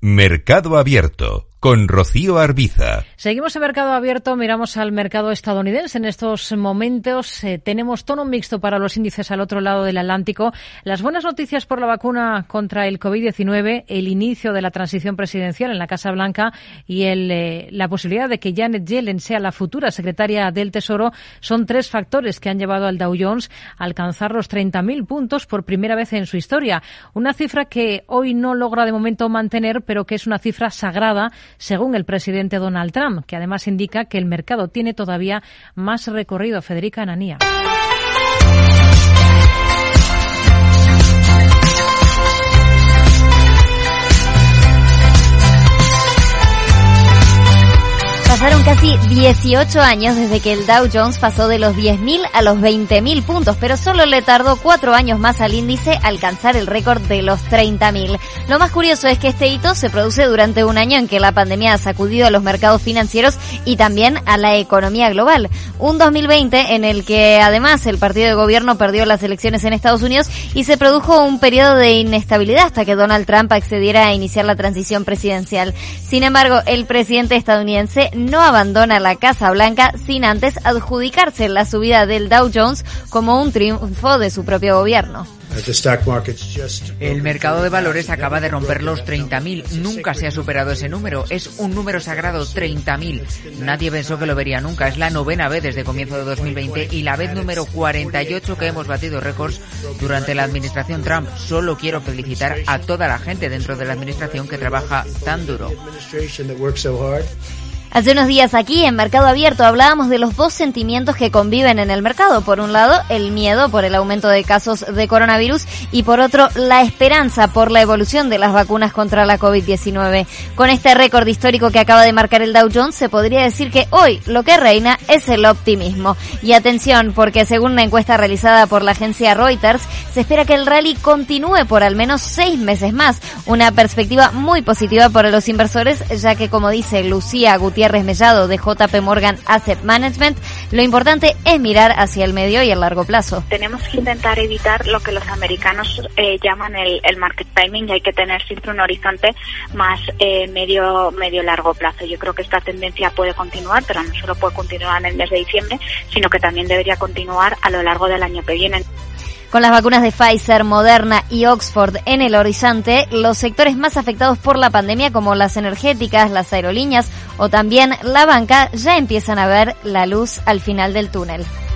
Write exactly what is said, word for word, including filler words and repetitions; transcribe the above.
Mercado Abierto con Rocío Arbiza. Seguimos en Mercado Abierto, miramos al mercado estadounidense. En estos momentos eh, tenemos tono mixto para los índices al otro lado del Atlántico. Las buenas noticias por la vacuna contra el covid diecinueve, el inicio de la transición presidencial en la Casa Blanca y el, eh, la posibilidad de que Janet Yellen sea la futura secretaria del Tesoro son tres factores que han llevado al Dow Jones a alcanzar los treinta mil puntos por primera vez en su historia. Una cifra que hoy no logra de momento mantener, pero que es una cifra sagrada según el presidente Donald Trump, que además indica que el mercado tiene todavía más recorrido. Federica Ananía. Pasaron casi dieciocho años desde que el Dow Jones pasó de los diez mil a los veinte mil puntos, pero solo le tardó cuatro años más al índice alcanzar el récord de los treinta mil. Lo más curioso es que este hito se produce durante un año en que la pandemia ha sacudido a los mercados financieros y también a la economía global. Un dos mil veinte en el que además el partido de gobierno perdió las elecciones en Estados Unidos y se produjo un periodo de inestabilidad hasta que Donald Trump accediera a iniciar la transición presidencial. Sin embargo, el presidente estadounidense no abandona la Casa Blanca sin antes adjudicarse la subida del Dow Jones como un triunfo de su propio gobierno. El mercado de valores acaba de romper los treinta mil. Nunca se ha superado ese número. Es un número sagrado, treinta mil. Nadie pensó que lo vería nunca. Es la novena vez desde comienzo de dos mil veinte y la vez número cuarenta y ocho que hemos batido récords durante la administración Trump. Solo quiero felicitar a toda la gente dentro de la administración que trabaja tan duro. Hace unos días aquí en Mercado Abierto hablábamos de los dos sentimientos que conviven en el mercado. Por un lado, el miedo por el aumento de casos de coronavirus y por otro, la esperanza por la evolución de las vacunas contra la covid diecinueve. Con este récord histórico que acaba de marcar el Dow Jones, se podría decir que hoy lo que reina es el optimismo. Y atención, porque según una encuesta realizada por la agencia Reuters, se espera que el rally continúe por al menos seis meses más. Una perspectiva muy positiva para los inversores, ya que como dice Lucía Gutiérrez Mellado de J P Morgan Asset Management, lo importante es mirar hacia el medio y el largo plazo. Tenemos que intentar evitar lo que los americanos eh, llaman el, el market timing y hay que tener siempre un horizonte más eh, medio medio largo plazo. Yo creo que esta tendencia puede continuar, pero no solo puede continuar en el mes de diciembre, sino que también debería continuar a lo largo del año que viene. Con las vacunas de Pfizer, Moderna y Oxford en el horizonte, los sectores más afectados por la pandemia, como las energéticas, las aerolíneas o también la banca, ya empiezan a ver la luz al final del túnel.